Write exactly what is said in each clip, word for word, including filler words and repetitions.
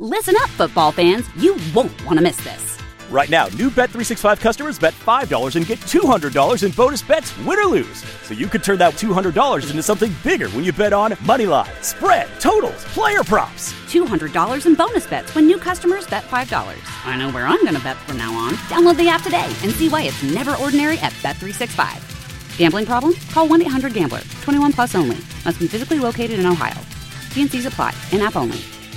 Listen up, football fans. You won't want to miss this. Right now, new Bet three sixty-five customers bet five dollars and get two hundred dollars in bonus bets, win or lose. So you could turn that two hundred dollars into something bigger when you bet on money line, spread, totals, player props. two hundred dollars in bonus bets when new customers bet five dollars. I know where I'm going to bet from now on. Download the app today and see why it's never ordinary at Bet three sixty-five. Gambling problem? Call one eight hundred gambler. twenty-one plus only. Must be physically located in Ohio. T and C's apply. In-app only.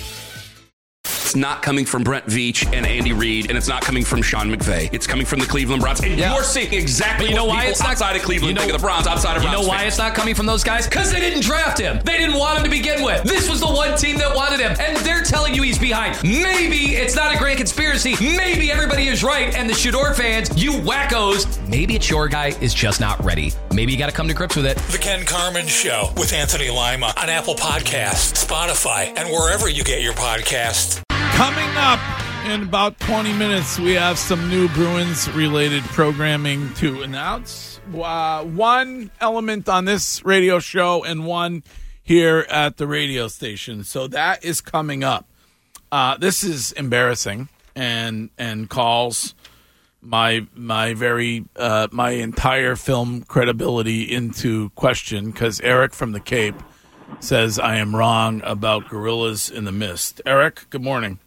It's not coming from Brent Veach and Andy Reid, and it's not coming from Sean McVay. It's coming from the Cleveland Browns. And yeah. you're seeing exactly you know what why people it's not, outside of Cleveland you know, think of the Browns, outside of Browns. You know why fans. It's not coming from those guys? Because they didn't draft him. They didn't want him to begin with. This was the one team that wanted him, and they're telling you he's behind. Maybe it's not a grand conspiracy. Maybe everybody is right, and the Shador fans, you wackos, maybe it's your guy is just not ready. Maybe you got to come to grips with it. The Ken Carman Show with Anthony Lima on Apple Podcasts, Spotify, and wherever you get your podcasts. Coming up in about twenty minutes, we have some new Bruins-related programming to announce. Uh, one element on this radio show and one here at the radio station. So that is coming up. Uh, this is embarrassing and and calls my my very uh, my entire film credibility into question because Eric from the Cape says I am wrong about Gorillas in the Mist. Eric, good morning.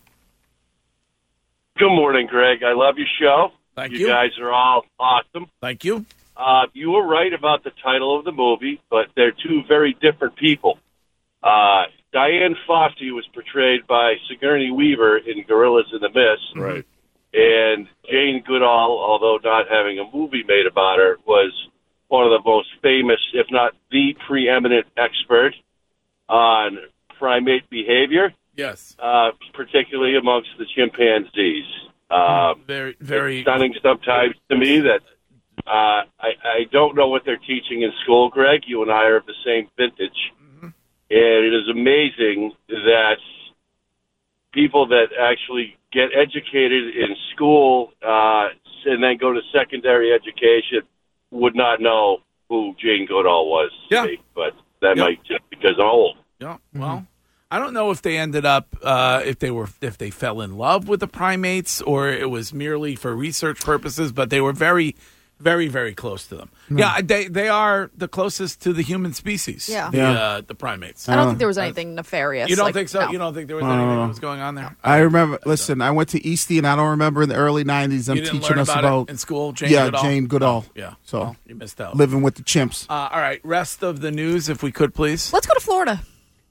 Good morning, Greg. I love your show. Thank you. You guys are all awesome. Thank you. Uh, you were right about the title of the movie, but they're two very different people. Uh, Diane Fossey was portrayed by Sigourney Weaver in Gorillas in the Mist. Right. And Jane Goodall, although not having a movie made about her, was one of the most famous, if not the preeminent expert on primate behavior. Yes. Uh, particularly amongst the chimpanzees. Um, very, very it's stunning sometimes to me that uh, I, I don't know what they're teaching in school, Greg. You and I are of the same vintage. Mm-hmm. And it is amazing that people that actually get educated in school uh, and then go to secondary education would not know who Jane Goodall was. Yeah. To me, but that yeah. might just because I'm old. Yeah. Well, mm-hmm. I don't know if they ended up uh, if they were if they fell in love with the primates or it was merely for research purposes, but they were very, very, very close to them. Mm. Yeah, they they are the closest to the human species. Yeah, the, yeah. Uh, the primates. I don't uh, think there was anything nefarious. You don't like, think so? No. You don't think there was anything that was going on there? I remember. Listen, I went to Eastie, and I don't remember in the early nineties them you didn't teaching learn us about, about it in school. Jane yeah, Goodall? Jane Goodall. Oh, yeah, so well, you missed out. Living with the chimps. Uh, all right, rest of the news, if we could, please. Let's go to Florida.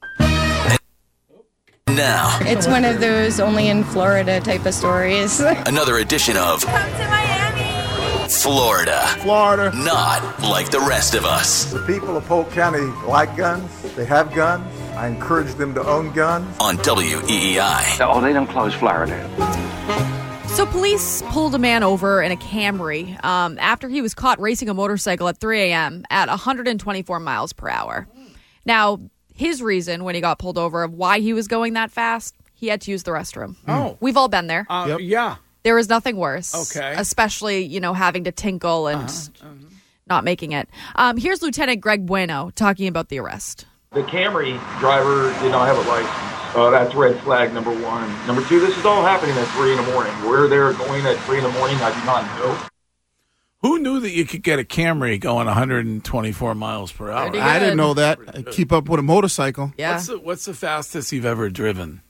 Now, it's one of those only in Florida type of stories. Another edition of Come to Miami, Florida. Florida. Not like the rest of us. The people of Polk County like guns. They have guns. I encourage them to own guns. On W E E I. Oh, they don't close Florida. So police pulled a man over in a Camry um, after he was caught racing a motorcycle at three a.m. at one hundred twenty-four miles per hour. Now, his reason when he got pulled over of why he was going that fast, he had to use the restroom. Oh. We've all been there. Uh, yep. Yeah. There is nothing worse. Okay. Especially, you know, having to tinkle and uh-huh. Uh-huh. not making it. Um, here's Lieutenant Greg Bueno talking about the arrest. The Camry driver did not have a license. Uh, that's red flag number one. Number two, this is all happening at three in the morning. Where they're going at three in the morning, I do not know. Who knew that you could get a Camry going one hundred twenty-four miles per hour? I didn't know that. I keep up with a motorcycle. Yeah. What's the, what's the fastest you've ever driven?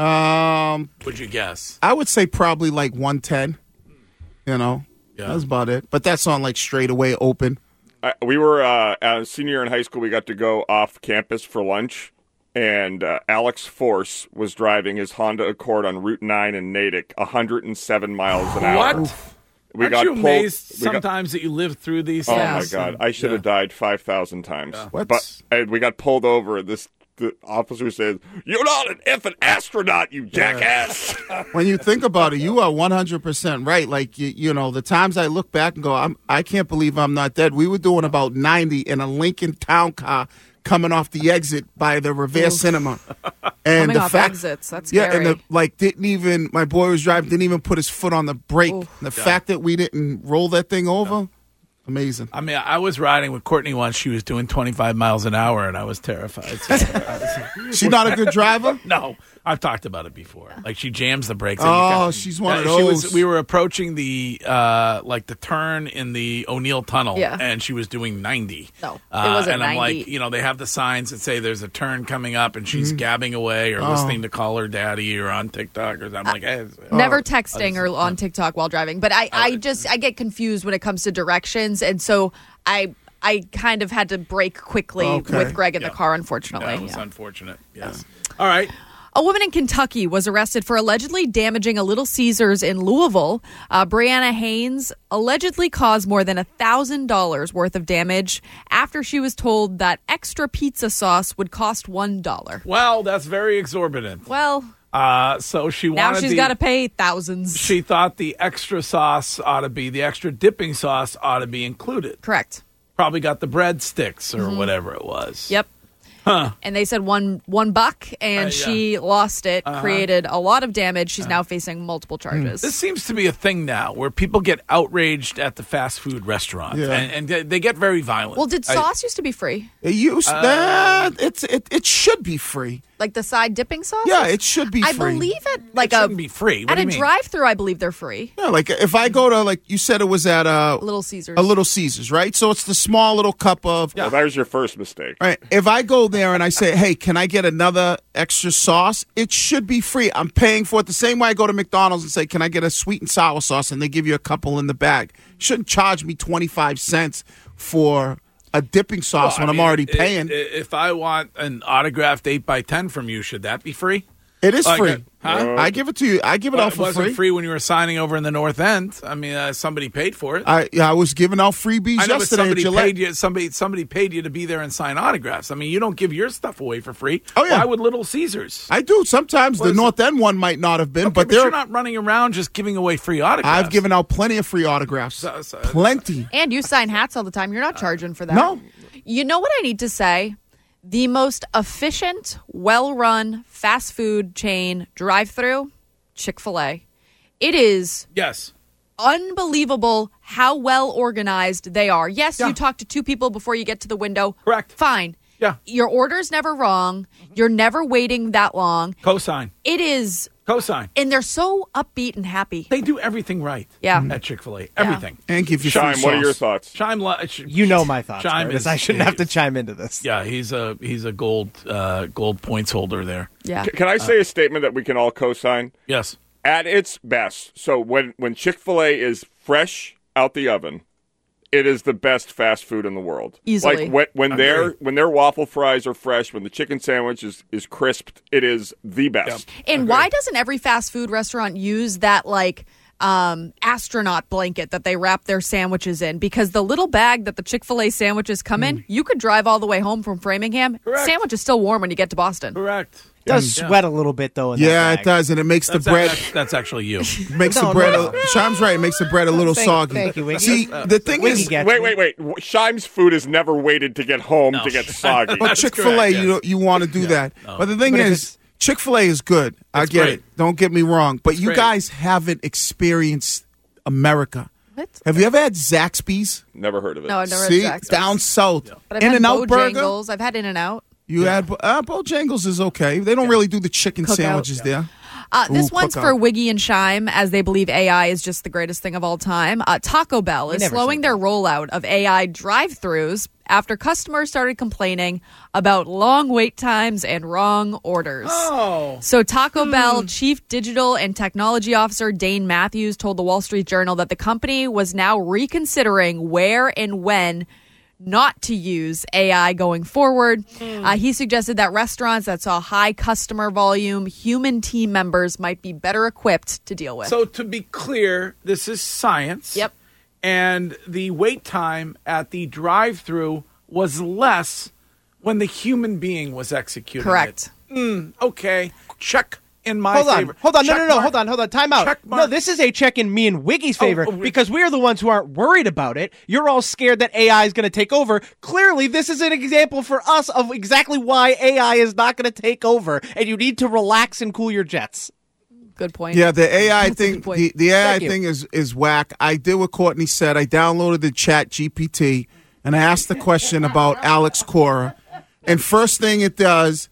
Um, Would you guess? I would say probably like one ten. You know, yeah. That's about it. But that's on like straightaway open. Uh, we were uh, a senior year in high school. We got to go off campus for lunch, and uh, Alex Force was driving his Honda Accord on Route nine in Natick, one hundred seven miles an hour. What? We Aren't got you pulled, amazed we got, sometimes that you live through these oh, things? my God. I should have yeah. died five thousand times. Yeah. What? But and we got pulled over. This the officer says, "You're not an effing astronaut, you jackass." When you think about it, you are one hundred percent right. Like, you, you know, the times I look back and go, I'm, I can't believe I'm not dead. We were doing about ninety in a Lincoln Town Car coming off the exit by the Revere Cinema. And Coming the off fact, exits, that's yeah, scary. and the, like didn't even my boy was driving, didn't even put his foot on the brake. Ooh. The Yeah. fact that we didn't roll that thing over, yeah. Amazing. I mean, I was riding with Courtney once. She was doing twenty-five miles an hour, and I was terrified. So I was, She not a good driver? No. I've talked about it before. Like she jams the brakes. Oh, and you she's one uh, of she was- those. we were approaching the uh, like the turn in the O'Neill Tunnel, Yeah. and she was doing ninety. No, it Uh, wasn't and I'm ninety. like, you know, they have the signs that say there's a turn coming up, and she's Mhm. gabbing away or Oh. listening to Call Her Daddy or on TikTok or something. I'm like, hey, Never oh. texting or on TikTok while driving, but I, I just I get confused when it comes to directions, and so I I kind of had to brake quickly Okay. with Greg in Yeah. the car. Unfortunately, That was Yeah. unfortunate. Yes. All right. A woman in Kentucky was arrested for allegedly damaging a Little Caesars in Louisville. Uh, Brianna Haynes allegedly caused more than one thousand dollars worth of damage after she was told that extra pizza sauce would cost one dollar. Well, that's very exorbitant. Well, Uh, so she now wanted she's the- got to pay thousands. She thought the extra sauce ought to be, the extra dipping sauce ought to be included. Correct. Probably got the breadsticks or Mhm. whatever it was. Yep. Huh. And they said one one buck, and Uh, yeah. she lost it, Uh-huh. created a lot of damage. She's now facing multiple charges. This seems to be a thing now where people get outraged at the fast food restaurants Yeah. and, and they- they get very violent. Well, did I- sauce used to be free? It used Uh, that. It's it, it should be free. Like the side dipping sauce? Yeah, it should be I free. believe it. Like it a shouldn't be free. What at do a you mean? drive-through, I believe they're free. Yeah, like if I go to like you said it was at a Little Caesars. a Little Caesars, right? So it's the small little cup of. Well, that was your first mistake. Right. If I go there and I say, "Hey, can I get another extra sauce?" It should be free. I'm paying for it the same way I go to McDonald's and say, "Can I get a sweet and sour sauce?" and they give you a couple in the bag. Shouldn't charge me twenty-five cents for a dipping sauce Well, I when I'm mean, already i- paying. i- If I want an autographed eight by ten from you, should that be free? It is Like, free. uh, huh? I give it to you. I give it Well, out it for wasn't free. free when you were signing over in the North End. I mean, uh, somebody paid for it. I yeah, I was giving out freebies I know, but yesterday at somebody Gillette. paid you. Somebody somebody paid you to be there and sign autographs. I mean, you don't give your stuff away for free. Oh, yeah. Why would Little Caesars? I do. Sometimes What the is North End one might not have been, Okay, but but you're they're. not running around just giving away free autographs. I've given out plenty of free autographs. So- so- Plenty. And you sign hats all the time. You're not charging for that. No. You know what I need to say? The most efficient, well-run fast food chain drive-through, Chick-fil-A. It is Yes. unbelievable how well organized they are. Yes, Yeah. you talk to two people before you get to the window. Correct. Fine. Yeah. Your order's never wrong. You're never waiting that long. Cosign. It is, Cosign. and they're so upbeat and happy. They do everything right. Yeah. At Chick-fil-A. Everything. And give you free Shime, what are your sauce. thoughts? Chime, li- sh- You know my thoughts, Chime Curtis. is- I shouldn't have to is- chime into this. Yeah, he's a he's a gold uh, gold points holder there. Yeah. C- Can I say a statement that we can all co-sign? Yes. At its best, so when, when Chick-fil-A is fresh out the oven, it is the best fast food in the world. Easily. Like when, when Agree. their when their waffle fries are fresh, when the chicken sandwich is, is crisped, it is the best. And why doesn't every fast food restaurant use that like um, astronaut blanket that they wrap their sandwiches in? Because the little bag that the Chick-fil-A sandwiches come in, you could drive all the way home from Framingham. Correct. Sandwich is still warm when you get to Boston. Correct. It does Yeah. sweat a little bit, though. In Yeah, that it bag. does, and it makes That's, the bread that's, that's actually you. makes No, the bread. no. A, Shime's right. It makes the bread a little Thank- soggy. thank you, Wiggy. See, the thing Wiggy is, gets Wait, me. wait, wait. W- Shime's food has never waited to get home No. to get soggy. but That's Chick Fil A, correct, you yes. you want to do that. no. But the thing But if is, Chick Fil A is good. I It's get great. it. Don't get me wrong. But you great. guys haven't experienced America. What? Have you ever had Zaxby's? Never heard of it. No, I've never See, had Zaxby's. down south, But I've In had and Out Burger. Bojangles. I've had In and Out. You had uh, Bojangles is okay. They don't really do the chicken Cookout. sandwiches there. Uh, this Ooh, one's cookout. for Wiggy and Shime, as they believe A I is just the greatest thing of all time. Uh, Taco Bell is never slowing said their rollout of A I drive-thrus after customers started complaining about long wait times and wrong orders. Oh. So Taco Bell Chief Digital and Technology Officer Dane Matthews told the Wall Street Journal that the company was now reconsidering where and when not to use A I going forward. Uh, he suggested that restaurants that saw high customer volume, human team members might be better equipped to deal with. So to be clear, this is science. Yep. And the wait time at the drive-through was less when the human being was executing Correct. it. Mm, okay. Check in my Hold on, favor. hold on, no, Check no, no, mark. hold on, hold on, time out. Check No, mark. this is a check in me and Wiggy's favor oh, because we're the ones who aren't worried about it. You're all scared that A I is going to take over. Clearly, this is an example for us of exactly why A I is not going to take over, and you need to relax and cool your jets. Good point. Yeah, the A I That's a thing, good point. the, the A I Thank you. thing is is whack. I did what Courtney said. I downloaded the Chat G P T and I asked the question about Alex Cora. And first thing it does,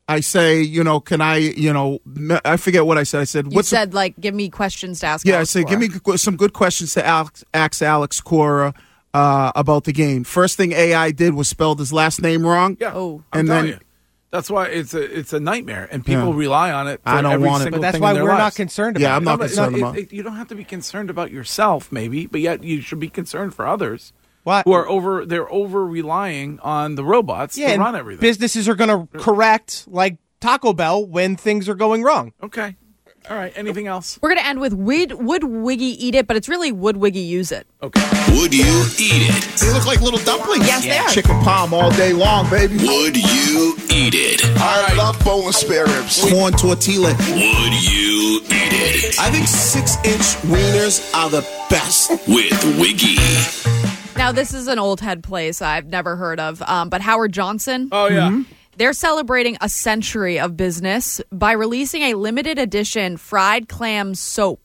I say, you know, can I, you know, I forget what I said. I said, You what's the- said, like, give me questions to ask Yeah, Alex I said, Cora. give me some good questions to Alex, ask Alex Cora uh, about the game. First thing A I did was spelled his last name wrong. Yeah. Oh. I'm and telling then you. That's why it's a it's a nightmare, and people Yeah. rely on it. For I don't every want it. single But that's thing why in their we're not lives. concerned Yeah, about I'm it. not No, but concerned no, about it, it, you don't have to be concerned about yourself, maybe, but yet you should be concerned for others What? who are over. They're over relying on the robots Yeah, to and run everything. businesses are going to correct, like Taco Bell, when things are going wrong. Okay. All right. Anything else? We're going to end with would, would Wiggy eat it, but it's really would Wiggy use it. Okay. Would you eat it? They look like little dumplings. Yes, they are. Chicken palm all day long, baby. Would you eat it? I love boneless spare ribs. Corn tortilla. Would you eat it? I think six-inch wieners are the best. With Wiggy. Now, this is an old head place I've never heard of, um, but Howard Johnson. Oh yeah. Mm-hmm. They're celebrating a century of business by releasing a limited edition fried clam soap.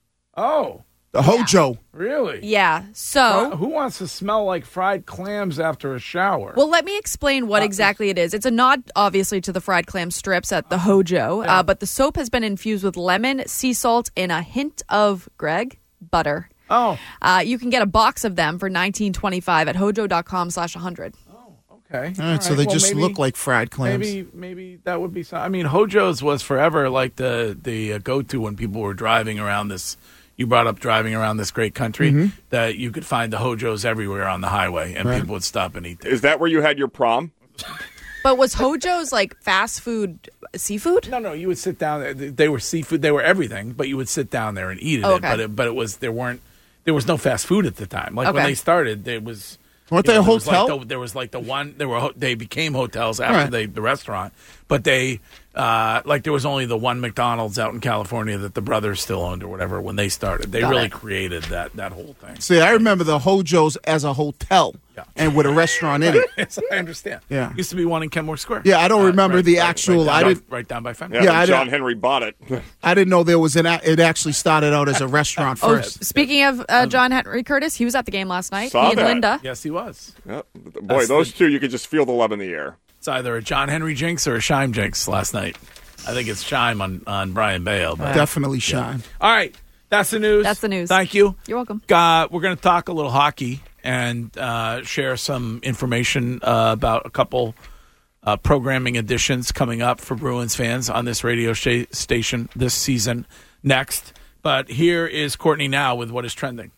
Oh, The Hojo. really? Yeah. So, Fri- Who wants to smell like fried clams after a shower? well, let me explain what exactly it is. It's a nod, obviously, to the fried clam strips at the Hojo, uh, but the soap has been infused with lemon, sea salt, and a hint of, Greg, butter. Oh, Uh, you can get a box of them for nineteen twenty-five at hojo.com slash 100. okay. All right, so they well, just maybe- look like fried clams. Maybe maybe that would be some. I mean, Hojo's was forever like the the uh, go to when people were driving around this. You brought up driving around this great country Mm-hmm. that you could find the Hojos everywhere on the highway, and Right. people would stop and eat there. Is that where you had your prom? But was Hojo's like fast food seafood? No, no, you would sit down there. They were seafood. They were everything, but you would sit down there and eat it. Oh, okay. But it, but it was there weren't there was no fast food at the time. Like when Okay. they started, there was. Weren't you they a there was like hotel? the- there was like the one. There were ho- they became hotels after Right. they the restaurant, but they uh, like there was only the one McDonald's out in California that the brothers still owned or whatever when they started. They Got really it. created that that whole thing. See, I remember the Hojo's as a hotel Yeah. and with a restaurant in it. Yes, I understand. Yeah. Used to be one in Kenmore Square. Yeah, I don't Uh, remember right- the right- actual. Right I down, didn't. right down by Fenway. Yeah, Yeah, when I John don't- Henry bought it. I didn't know there was an. a- It actually started out as a restaurant Oh, first. speaking of uh, John Henry Curtis, he was at the game last night. Saw he and that. Linda. Yes, he was. Yep. Boy, That's those the- two, you could just feel the love in the air. It's either a John Henry jinx or a Shime jinx last night. I think it's Shime on, on Brian Bale. But Definitely shine. all right, that's the news. That's the news. Thank you. You're welcome. Uh, we're going to talk a little hockey and uh, share some information uh, about a couple uh, programming additions coming up for Bruins fans on this radio sh- station this season next. But here is Courtney now with what is trending.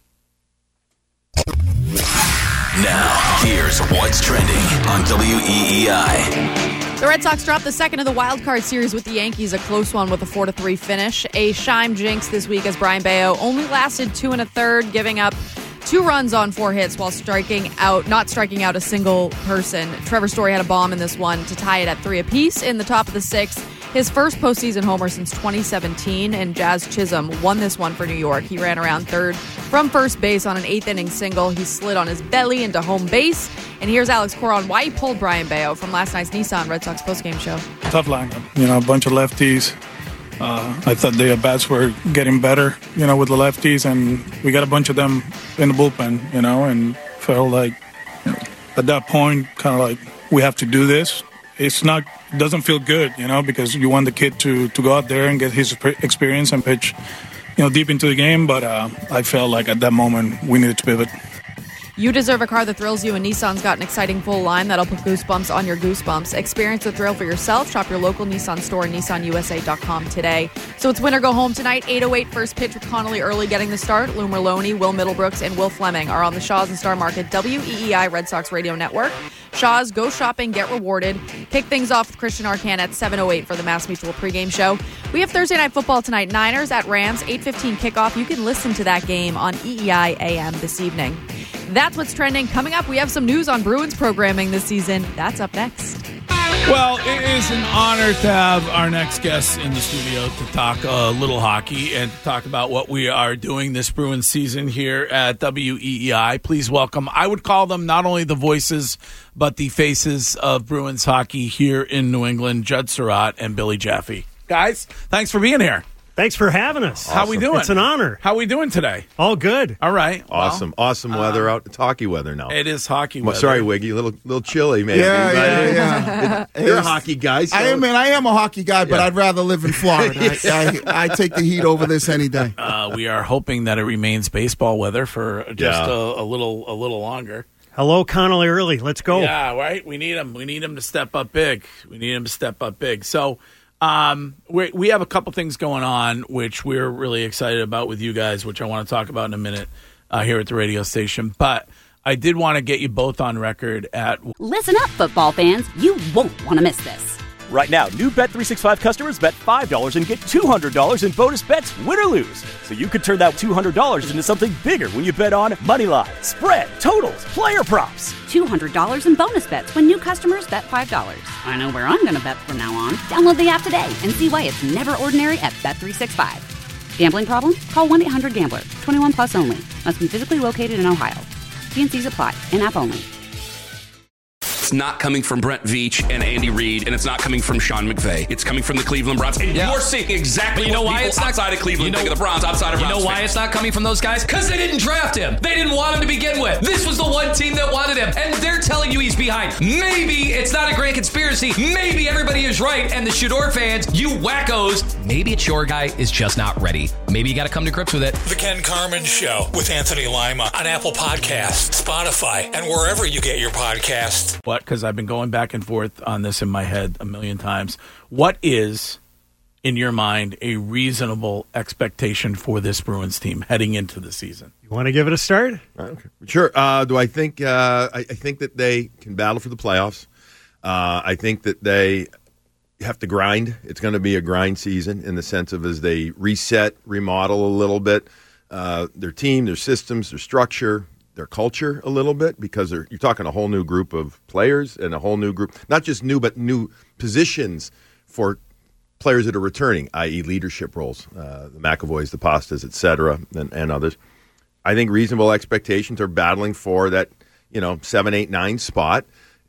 Now, here's what's trending on W E E I. The Red Sox dropped the second of the wild card series with the Yankees, a close one with a four to three finish. A Shime jinx this week as Brian Bayo only lasted two and a third, giving up two runs on four hits while striking out, not striking out a single person. Trevor Story had a bomb in this one to tie it at three apiece in the top of the sixth. His first postseason homer since twenty seventeen, and Jazz Chisholm won this one for New York. He ran around third from first base on an eighth inning single. He slid on his belly into home base. And here's Alex Cora on why he pulled Brian Bayo from last night's Nissan Red Sox postgame show. Tough lineup, you know, a bunch of lefties. Uh, I thought the at-bats were getting better, you know, with the lefties, and we got a bunch of them in the bullpen, you know, and felt like you know, at that point, kind of like, we have to do this. It's not, it doesn't feel good, you know, because you want the kid to, to go out there and get his experience and pitch, you know, deep into the game, but uh, I felt like at that moment we needed to pivot. You deserve a car that thrills you, and Nissan's got an exciting full line that'll put goosebumps on your goosebumps. Experience the thrill for yourself. Shop your local Nissan store at nissan u s a dot com today. So it's win or go home tonight. eight oh eight first pitch with Connolly early getting the start. Lou Merlone, Will Middlebrooks, and Will Fleming are on the Shaw's and Star Market W E E I Red Sox Radio Network. Shaw's, go shopping, get rewarded. Kick things off with Christian Arcand at seven oh eight for the Mass Mutual pregame show. We have Thursday Night Football tonight. Niners at Rams, eight fifteen kickoff. You can listen to that game on E E I A M this evening. That's what's trending. Coming up, we have some news on Bruins programming this season. That's up next. Well, it is an honor to have our next guest in the studio to talk a little hockey and to talk about what we are doing this Bruins season here at W E E I. Please welcome, I would call them not only the voices, but the faces of Bruins hockey here in New England, Judd Surratt and Billy Jaffe. Guys, thanks for being here. Thanks for having us. How we doing? It's an honor. How we doing today? All good. All right. Awesome. Well, awesome weather out. It's hockey weather now. It is hockey Well, weather. sorry, Wiggy. A little, little chilly, maybe. Yeah, but yeah, yeah. You're a hockey guy. So. I am, man. I am a hockey guy, but Yeah. I'd rather live in Florida. I, I, I take the heat over this any day. Uh, we are hoping that it remains baseball weather for just Yeah. a, a little, a little longer. Hello, Connolly Early. Let's go. Yeah, right. We need him. We need him to step up big. We need him to step up big. So, um, we we have a couple things going on, which we're really excited about with you guys, which I want to talk about in a minute uh, here at the radio station. But I did want to get you both on record at. Listen up, football fans. You won't want to miss this. Right now, new Bet three sixty-five customers bet five dollars and get two hundred dollars in bonus bets, win or lose. So you could turn that two hundred dollars into something bigger when you bet on money line, spread, totals, player props. two hundred dollars in bonus bets when new customers bet five dollars. I know where I'm going to bet from now on. Download the app today and see why it's never ordinary at Bet three sixty-five. Gambling problem? Call one eight hundred gambler. twenty-one plus only. Must be physically located in Ohio. T and C's apply. In-app only. It's not coming from Brent Veach and Andy Reid, and it's not coming from Sean McVay. It's coming from the Cleveland Browns. And Yeah. you're seeing exactly But you know what why people it's not outside of Cleveland you know, think of the Browns, outside of You Browns know why fans. it's not coming from those guys? Because they didn't draft him. They didn't want him to begin with. This was the one team that wanted him, and they're telling you he's behind. Maybe it's not a grand conspiracy. Maybe everybody is right, and the Shador fans, you wackos, maybe it's your guy is just not ready. Maybe you got to come to grips with it. The Ken Carmen Show with Anthony Lima on Apple Podcasts, Spotify, and wherever you get your podcasts. What? Because I've been going back and forth on this in my head a million times. What is, in your mind, a reasonable expectation for this Bruins team heading into the season? You want to give it a start? Okay. Sure. Uh, do I think? Uh, I, I think that they can battle for the playoffs. Uh, I think that they have to grind. It's going to be a grind season in the sense of as they reset, remodel a little bit uh, their team, their systems, their structure, their culture a little bit, because they're, you're talking a whole new group of players and a whole new group, not just new, but new positions for players that are returning, that is leadership roles, uh, the McAvoys, the Pastas, et cetera, and, and others. I think reasonable expectations are battling for that, you know, seven, eight, nine spot.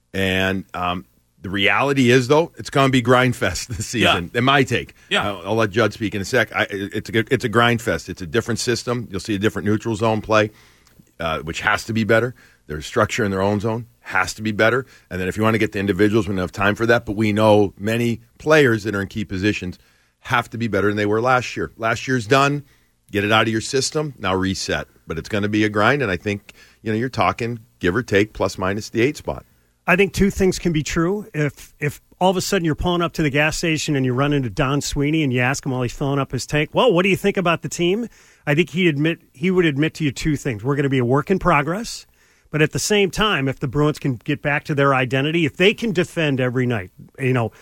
And um, the reality is, though, it's going to be grind fest this season. Yeah. In my take, Yeah. I'll, I'll let Judd speak in a sec. I, it's a, it's a grind fest. It's a different system. You'll see a different neutral zone play, uh, which has to be better. Their structure in their own zone has to be better. And then if you want to get to individuals, we don't have time for that. But we know many players that are in key positions have to be better than they were last year. Last year's done. Get it out of your system. Now reset. But it's going to be a grind. And I think, you know, you're talking give or take plus minus the eight spot. I think two things can be true. If if all of a sudden you're pulling up to the gas station and you run into Don Sweeney and you ask him while he's filling up his tank, well, what do you think about the team? I think he admit he would admit to you two things. We're going to be a work in progress, but at the same time, if the Bruins can get back to their identity, if they can defend every night, you know,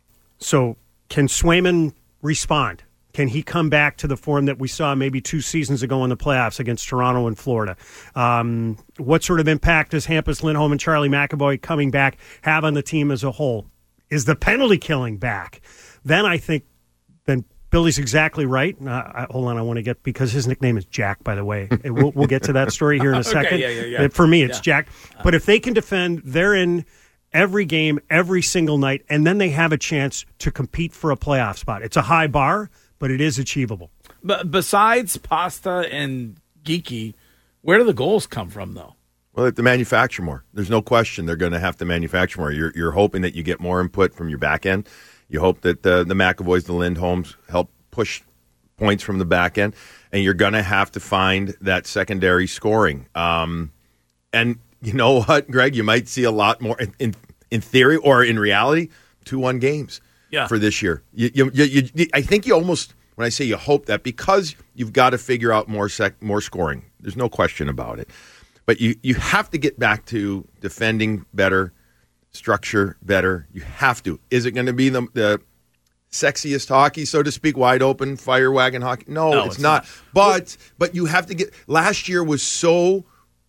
so can Swayman respond? Can he come back to the form that we saw maybe two seasons ago in the playoffs against Toronto and Florida? Um, what sort of impact does Hampus Lindholm and Charlie McAvoy coming back have on the team as a whole? Is the penalty killing back? Then I think then Billy's exactly right. Uh, I, hold on, I want to get, because his nickname is Jack, by the way. We'll, we'll get to that story here in a second. Okay, yeah, yeah, yeah. For me, it's Yeah. Jack. But if they can defend, they're in every game, every single night, and then they have a chance to compete for a playoff spot. It's a high bar, but it is achievable. But besides Pasta and Geeky, where do the goals come from, though? Well, they have to manufacture more. There's no question they're going to have to manufacture more. You're, you're hoping that you get more input from your back end. You hope that the, the McAvoys, the Lindholms help push points from the back end. And you're going to have to find that secondary scoring. Um, and you know what, Greg? You might see a lot more, in, in, in theory or in reality, two one games. Yeah. For this year. You, you, you, you, I think you almost, when I say you hope that, because you've got to figure out more sec, more scoring. There's no question about it. But you, you have to get back to defending better, structure better. You have to. Is it going to be the, the sexiest hockey, so to speak, wide open, fire wagon hockey? No, No, it's, it's not. not. But but you have to get, last year was so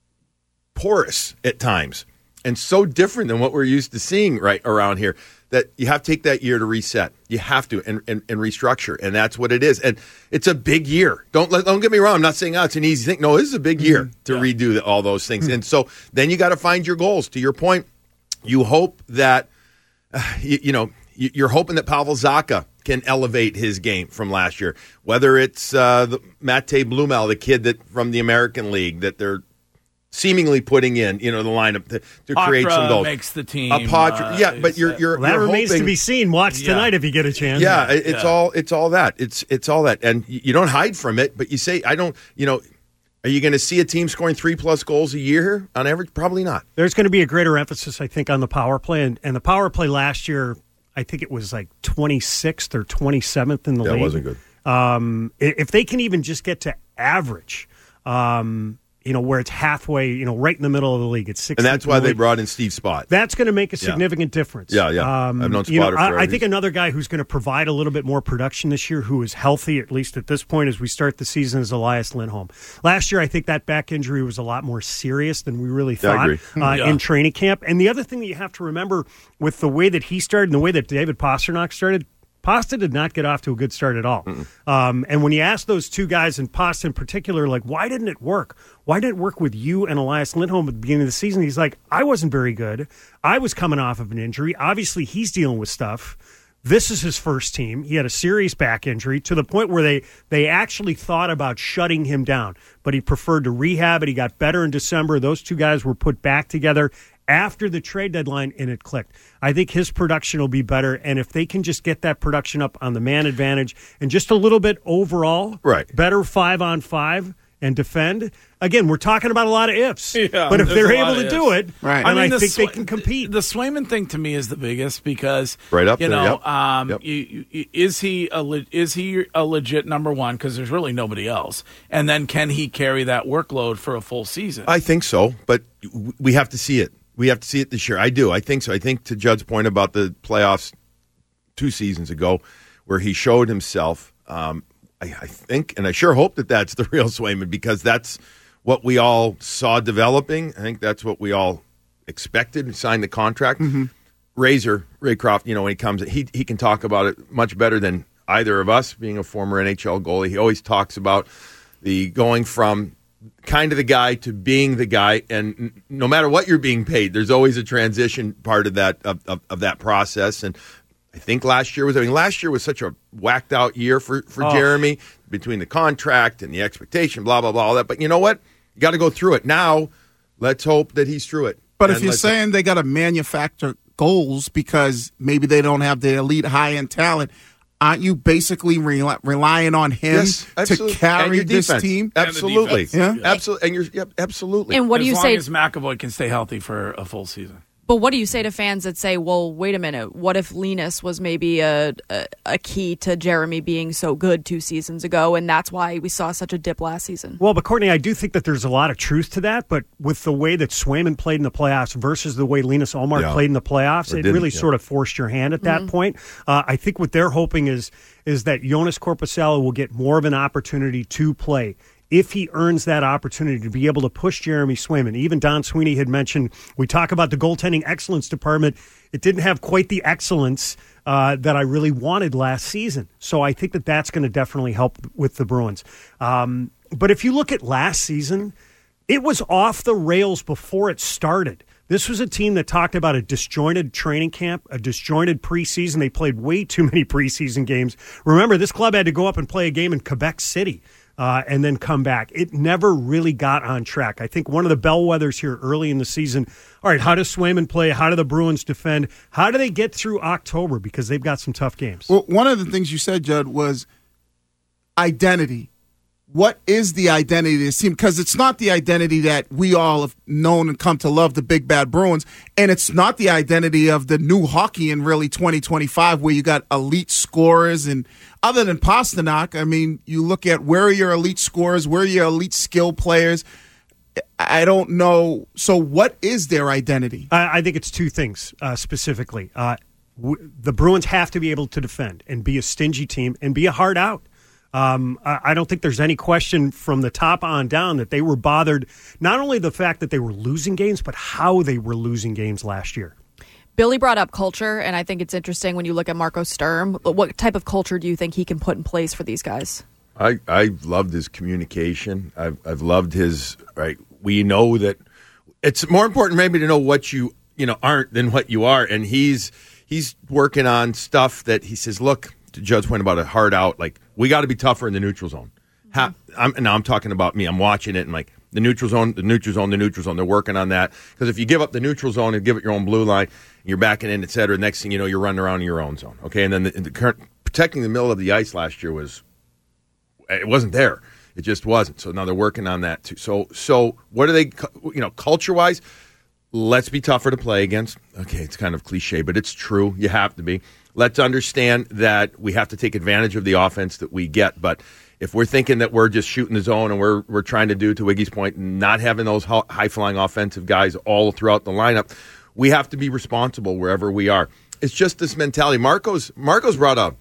porous at times and so different than what we're used to seeing right around here, that you have to take that year to reset. You have to and, and, and restructure, and that's what it is. And it's a big year. Don't let, don't get me wrong. I'm not saying oh, it's an easy thing. No, this is a big year mm-hmm. to yeah. redo the, all those things. Mm-hmm. And so then you got to find your goals. To your point, you hope that uh, you, you know you- you're hoping that Pavel Zacha can elevate his game from last year. Whether it's uh, the Mate Blumel, the kid that from the American League that they're seemingly putting in, you know, the lineup to, to create some goals. Makes the team. A Patra, uh, yeah, but you're you're Well, that you're remains hoping, to be seen. Watch Yeah. tonight if you get a chance. Yeah, it- it's Yeah. all it's all that. It's it's all that, and y- you don't hide from it. But you say, I don't. You know, are you going to see a team scoring three plus goals a year on average? Probably not. There's going to be a greater emphasis, I think, on the power play. And, and the power play last year, I think it was like twenty-sixth or twenty-seventh in the That league. wasn't good. Um, i- if they can even just get to average, um, you know, where it's halfway, you know, right in the middle of the league, it's sixth. And that's why they brought in Steve Spott. That's going to make a Yeah. significant difference. Yeah, yeah. Um, I've known you know, Spotter I, for I a think another guy who's going to provide a little bit more production this year, who is healthy, at least at this point as we start the season, is Elias Lindholm. Last year, I think that back injury was a lot more serious than we really Yeah, I thought agree. uh, Yeah. in training camp. And the other thing that you have to remember with the way that he started and the way that David Pasternak started, Pasta did not get off to a good start at all. Um, and when you ask those two guys, and Pasta in particular, like, why didn't it work? Why didn't it work with you and Elias Lindholm at the beginning of the season? He's like, I wasn't very good. I was coming off of an injury. Obviously, he's dealing with stuff. This is his first team. He had a serious back injury to the point where they, they actually thought about shutting him down, but he preferred to rehab it. He got better in December. Those two guys were put back together after the trade deadline, and it clicked. I think his production will be better, and if they can just get that production up on the man advantage and just a little bit overall, right, better five on five and defend. Again, we're talking about a lot of ifs, Yeah, but if there's they're a lot able to of do ifs. it, Right. then I, mean, the think they Swa- can compete. The Swayman thing to me is the biggest because Right up you there, know, yep. um, Yep. you, you, is he a le- is he a legit number one? Because there's really nobody else. And then can he carry that workload for a full season? I think so, but w- we have to see it. We have to see it this year. I do. I think so. I think to Judd's point about the playoffs two seasons ago, where he showed himself, um, I, I think, and I sure hope that that's the real Swayman, because that's what we all saw developing. I think that's what we all expected and signed the contract. Mm-hmm. Razor, Ray Croft, you know, when he comes, he he can talk about it much better than either of us, being a former N H L goalie. He always talks about the going from kind of the guy to being the guy, and n- no matter what you're being paid, there's always a transition part of that of, of, of that process. And I think last year was, I mean, last year was such a whacked out year for, for Oh. Jeremy, between the contract and the expectation, blah, blah, blah, all that. But you know what? You got to go through it. Now, let's hope that he's through it. But if And you're let's- saying they got to manufacture goals because maybe they don't have the elite high end talent, aren't you basically rely, relying on him Yes, to absolutely. And carry your this defense. team? Absolutely. defense. Yeah. Absolutely. And you're, yep, absolutely. And what do as you long say? as McAvoy can stay healthy for a full season? But what do you say to fans that say, well, wait a minute, what if Linus was maybe a, a, a key to Jeremy being so good two seasons ago, and that's why we saw such a dip last season? Well, but Courtney, I do think that there's a lot of truth to that, but with the way that Swayman played in the playoffs versus the way Linus Ullmark Yeah. played in the playoffs, Or it didn't, really yeah. sort of forced your hand at that point. Uh, I think what they're hoping is is that Jonas Korpisalo will get more of an opportunity to play. If he earns that opportunity to be able to push Jeremy Swayman. Even Don Sweeney had mentioned, we talk about the goaltending excellence department. It didn't have quite the excellence uh, that I really wanted last season. So I think that that's going to definitely help with the Bruins. Um, but if you look at last season, it was off the rails before it started. This was a team that talked about a disjointed training camp, a disjointed preseason. They played way too many preseason games. Remember, this club had to go up and play a game in Quebec City. Uh, and then come back. It never really got on track. I think one of the bellwethers here early in the season, all right, how does Swayman play? How do the Bruins defend? How do they get through October? Because they've got some tough games. Well, one of the things you said, Judd, was identity. What is the identity of this team? Because it's not the identity that we all have known and come to love, the Big Bad Bruins, and it's not the identity of the new hockey in really twenty twenty-five where you got elite scorers. And other than Pasternak, I mean, you look at where are your elite scorers, where are your elite skill players. I don't know. So what is their identity? I, I think it's two things uh, specifically. Uh, w- the Bruins have to be able to defend and be a stingy team and be a hard out. Um, I, I don't think there's any question from the top on down that they were bothered, not only the fact that they were losing games, but how they were losing games last year. Billy brought up culture, and I think it's interesting when you look at Marco Sturm. What type of culture do you think he can put in place for these guys? I, I loved his communication. I've, I've loved his, right, we know that it's more important maybe to know what you, you know, aren't than what you are. And he's, he's working on stuff that he says, look, to Judd's point about a hard out, like, we got to be tougher in the neutral zone. Ha- I'm, now I'm talking about me. I'm watching it and like the neutral zone, the neutral zone, the neutral zone. They're working on that because if you give up the neutral zone and give it your own blue line, you're backing in, et cetera. Next thing you know, you're running around in your own zone. Okay, and then the, the current protecting the middle of the ice last year was it wasn't there. It just wasn't. So now they're working on that too. So so what are they? You know, culture wise, let's be tougher to play against. Okay, it's kind of cliche, but it's true. You have to be. Let's understand that we have to take advantage of the offense that we get, but. If we're thinking that we're just shooting the zone and we're we're trying to do, to Wiggy's point, not having those high-flying offensive guys all throughout the lineup, we have to be responsible wherever we are. It's just this mentality. Marco's Marco's brought a,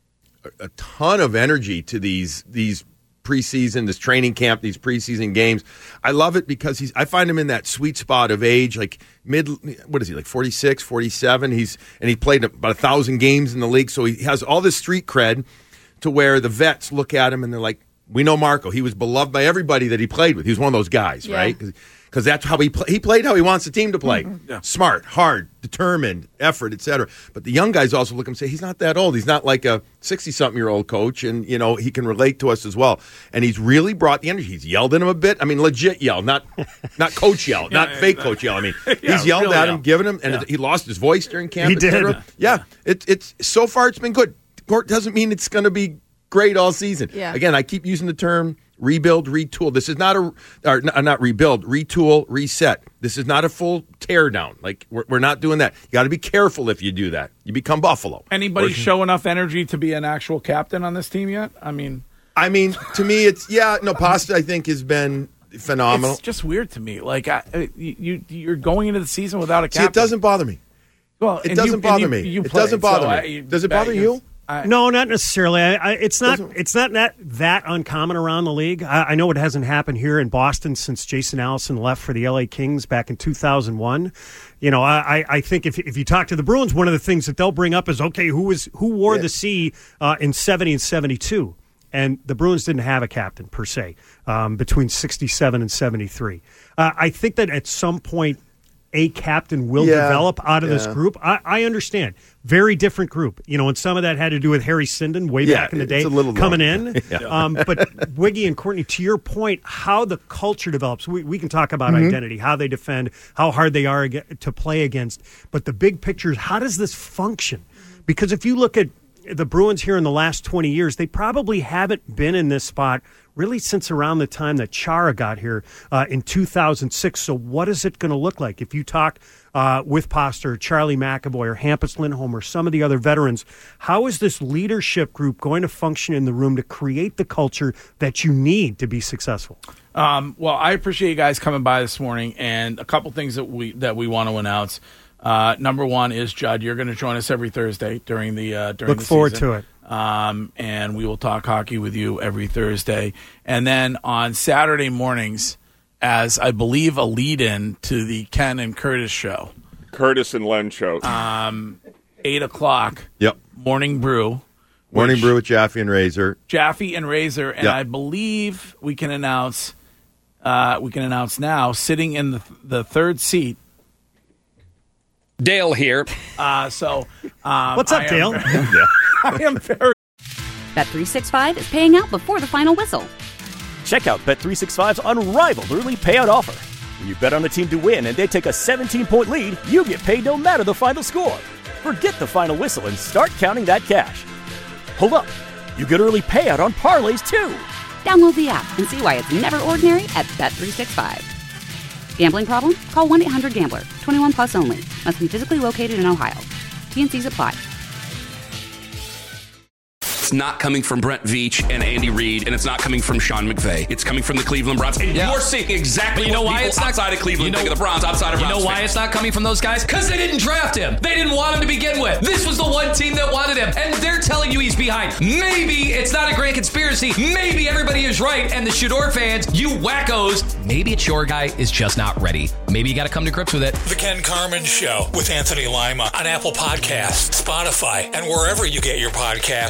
a ton of energy to these these preseason, this training camp, these preseason games. I love it because he's. I find him in that sweet spot of age, like mid. What is he, like forty-six, forty-seven? He's and he played about a thousand games in the league, so he has all this street cred. To where the vets look at him and they're like, we know Marco. He was beloved by everybody that he played with. He was one of those guys, yeah. right? Because that's how he play. He played how he wants the team to play. Mm-hmm. Yeah. Smart, hard, determined, effort, et cetera. But the young guys also look at him and say, he's not that old. He's not like a sixty-something-year-old coach, and, you know, he can relate to us as well. And he's really brought the energy. He's yelled at him a bit. I mean, legit yell, not not coach yell, yeah, not yeah, fake yeah. coach yell. I mean, yeah, he's yelled really at him, yell. giving him, and yeah. he lost his voice during camp, he et did. cetera. Yeah, it, it's so far it's been good. Court doesn't mean it's going to be great all season. Yeah. Again, I keep using the term rebuild, retool. This is not a, or not rebuild, retool, reset. This is not a full tear down. Like, we're, we're not doing that. You got to be careful if you do that. You become Buffalo. Anybody or, show enough energy to be an actual captain on this team yet? I mean, I mean, to me, it's, yeah, no, Pasta, I think, has been phenomenal. It's just weird to me. Like, I, you, you're going into the season without a captain. See, it doesn't bother me. Well, it doesn't you, bother you, me. You it played, doesn't bother so me. I, Does it bother you? I, no, not necessarily. I, I, it's not. It's not that that uncommon around the league. I, I know it hasn't happened here in Boston since Jason Allison left for the L A Kings back in two thousand one. You know, I, I think if if you talk to the Bruins, one of the things that they'll bring up is, okay, who was who wore yeah. the C uh, in seventy and seventy-two, and the Bruins didn't have a captain per se um, between sixty-seven and seventy-three. Uh, I think that at some point, a captain will yeah, develop out of yeah. this group. I, I understand. Very different group. You know, and some of that had to do with Harry Sinden way yeah, back in the day coming long. in. yeah. um, but Wiggy and Courtney, to your point, how the culture develops, we, we can talk about mm-hmm. identity, how they defend, how hard they are to play against. But the big picture is, how does this function? Because if you look at the Bruins here in the last twenty years, they probably haven't been in this spot really since around the time that Chara got here uh, in two thousand six. So what is it going to look like? If you talk uh, with Poster, Charlie McAvoy, or Hampus Lindholm, or some of the other veterans, how is this leadership group going to function in the room to create the culture that you need to be successful? Um, well, I appreciate you guys coming by this morning, and a couple things that we that we want to announce. Uh, number one is, Judd, you're going to join us every Thursday during the uh, during Look the forward season. to it. Um, and we will talk hockey with you every Thursday. And then on Saturday mornings, as I believe a lead-in to the Ken and Curtis show. Curtis and Len show. Um, eight o'clock. Yep. Morning Brew. Morning Brew with Jaffe and Razor. Jaffe and Razor. And yep. I believe we can announce, uh, we can announce now, sitting in the, the third seat, Dale here. Uh, so, um, what's up, I Dale? Am, I am very. Bet three sixty-five is paying out before the final whistle. Check out Bet three sixty-five's unrivaled early payout offer. When you bet on a team to win and they take a seventeen-point lead, you get paid no matter the final score. Forget the final whistle and start counting that cash. Hold up. You get early payout on parlays, too. Download the app and see why it's never ordinary at Bet three sixty-five. Gambling problem? Call one eight hundred gambler. twenty-one plus only. Must be physically located in Ohio. T N Cs apply. It's not coming from Brent Veach and Andy Reid, and it's not coming from Sean McVay. It's coming from the Cleveland Browns. And yeah. you're seeing exactly but you know what why people it's not, outside of Cleveland you know, think of the Browns, outside of You Browns know why fans. it's not coming from those guys? Because they didn't draft him. They didn't want him to begin with. This was the one team that wanted him, and they're telling you he's behind. Maybe it's not a grand conspiracy. Maybe everybody is right, and the Shador fans, you wackos, maybe it's your guy is just not ready. Maybe you got to come to grips with it. The Ken Carman Show with Anthony Lima on Apple Podcasts, Spotify, and wherever you get your podcasts.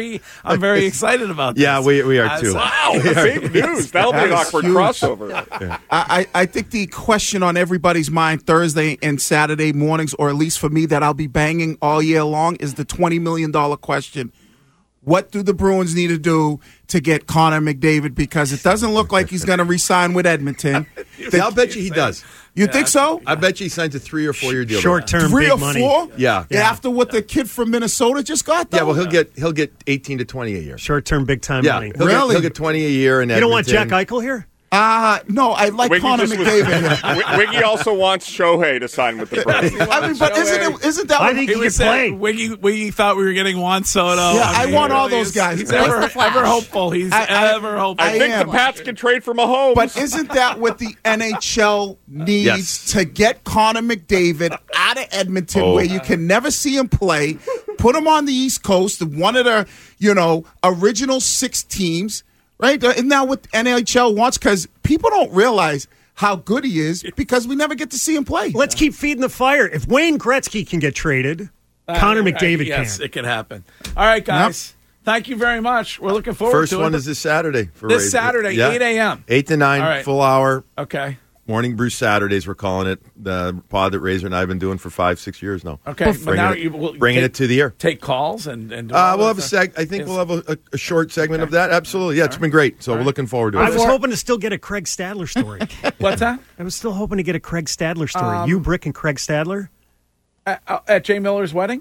very, I'm very excited about this. Yeah, we we are Uh, too. so- Wow, big news. That'll be That an is awkward huge. crossover. I, I I think the question on everybody's mind Thursday and Saturday mornings, or at least for me, that I'll be banging all year long, is the twenty million dollars question. What do the Bruins need to do to get Connor McDavid? Because it doesn't look like he's going to re-sign with Edmonton. Yeah, I'll bet you he does. You think so? I bet you he signs a three or four year deal. Short term, Three big or money. four? Yeah. Yeah. After what the kid from Minnesota just got, though? Yeah, well, he'll get he'll get eighteen to twenty a year. Short term, big time Yeah, money. he'll, Really? get, he'll get twenty a year. In You don't want Jack Edmonton. Eichel here? Uh, no, I like Wiggy Connor just was- McDavid. Wi- Wiggy also wants Shohei to sign with the Bruins. I mean, but isn't it, isn't that I what think He he was could saying, play. Wiggy, Wiggy thought we were getting Juan Soto. Yeah, I mean, want he all really those is- guys. He's He's ever, the Flash. ever hopeful. He's I- I- ever hopeful. I think am. the Pats can trade for Mahomes. But isn't that what the N H L needs Yes. to get Connor McDavid out of Edmonton, Oh. where you can never see him play, put him on the East Coast, one of the, you know, original six teams, right? Isn't that what N H L wants? Because people don't realize how good he is because we never get to see him play. Let's keep feeding the fire. If Wayne Gretzky can get traded, Uh, Connor right, McDavid yes, can. it can happen. All right, guys. Thank you very much. We're looking forward First to it. one is this Saturday. For This Ray- Saturday, yeah. eight a.m. eight to nine, All right. full hour. Okay. Morning Brew Saturdays, we're calling it. The pod that Razor and I have been doing for five, six years now. Okay. But Bringing, now it, you will bringing take, it to the air. Take calls and, and do Uh, all we'll that have a stuff. seg. I think Is- we'll have a, a, a short segment of that. Absolutely. Yeah, it's been great. So we're looking forward to it. I was hoping to still get a Craig Stadler story. What's that? I was still hoping to get a Craig Stadler story. Um, you, Brick, and Craig Stadler? At, uh, at Jay Miller's wedding?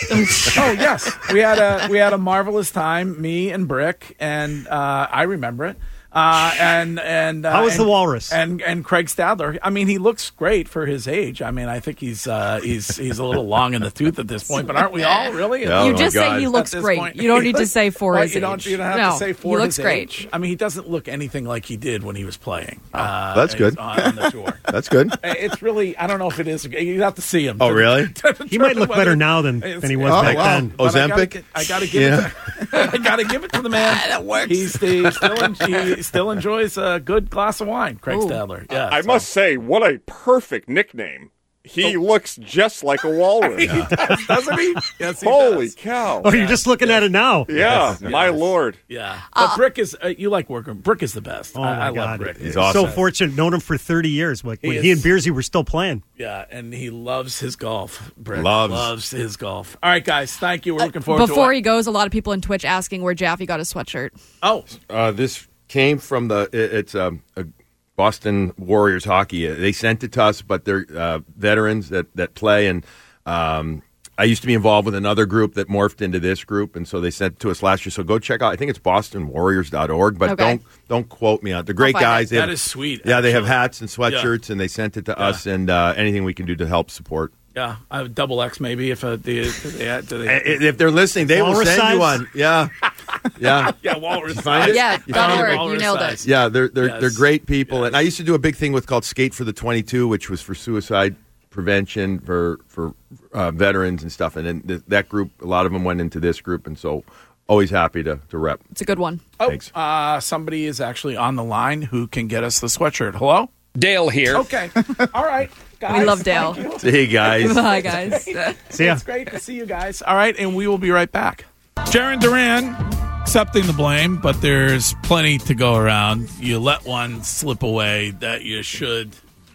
Oh yes, we had a we had a marvelous time. Me and Brick, and uh, I remember it. Uh, and and uh, How was and, the walrus? And and Craig Stadler. I mean, he looks great for his age. I mean, I think he's uh, he's he's a little long in the tooth at this point. But aren't we all really? Oh, you my just God. say he At looks this great. point. You don't need to say for Right, his you age. don't, you don't have no, to say for he looks his great. age. I mean, he doesn't look anything like he did when he was playing. Uh, That's good. On, on the tour. That's good. It's really, I don't know if it is. You have to see him. Oh, to- really? to He might look determine better whether- now than, It's- than he was Oh, back wow. then. But I gotta Ozempic? gi- I gotta give Yeah. it. To, I gotta give it to the man. that works. He's the, still en- he still enjoys a good glass of wine. Craig Ooh. Stadler. Yeah, I so- must say, what a perfect nickname. He looks just like a walrus. He does, doesn't he? Yes, he Holy does. cow. Oh, you're just looking at it now. Yeah, my lord. Yeah, but Brick is. Uh, you like working? Brick is the best. Oh, I, my I love God. Brick. He's So awesome. fortunate. Known him for thirty years. Like, He when is- he and Beersy were still playing. Yeah, and he loves his golf. Brick Loves. loves his golf. All right, guys. Thank you. We're looking forward to Before it. he goes, a lot of people in Twitch asking where Jaffe got his sweatshirt. Oh, Uh, this came from the. It, it's um, a Boston Warriors hockey. They sent it to us, but they're uh, veterans that that play, and um, I used to be involved with another group that morphed into this group, and so they sent it to us last year. So go check out. I think it's boston warriors dot org, but Okay. don't don't quote me on it. They're great find guys. it. They that have- is sweet. Yeah, they have actually. hats and sweatshirts, and they sent it to Yeah. us, and uh, anything we can do to help support. Yeah, I have double X maybe if uh, the, do they, do they, If they're listening, they will Walrus send you size? one. Yeah, yeah. yeah, walrus. You find it? Yeah, You dot found it? org. You Walrus nailed size. it. Yeah, they're they're Yes. they're great people, Yes. and I used to do a big thing with called Skate for the twenty-two, which was for suicide prevention for for uh, veterans and stuff. And then th- that group, a lot of them went into this group, and so always happy to to rep. It's a good one. Oh, Thanks. uh, somebody is actually on the line who can get us the sweatshirt. Hello? Dale here. Okay. All right, guys. We love Dale. thank you. Hey guys, Bye, guys. See ya. It's great to see you guys. All right, and we will be right back. Jaron Duran accepting the blame, but there's plenty to go around. You let one slip away that you should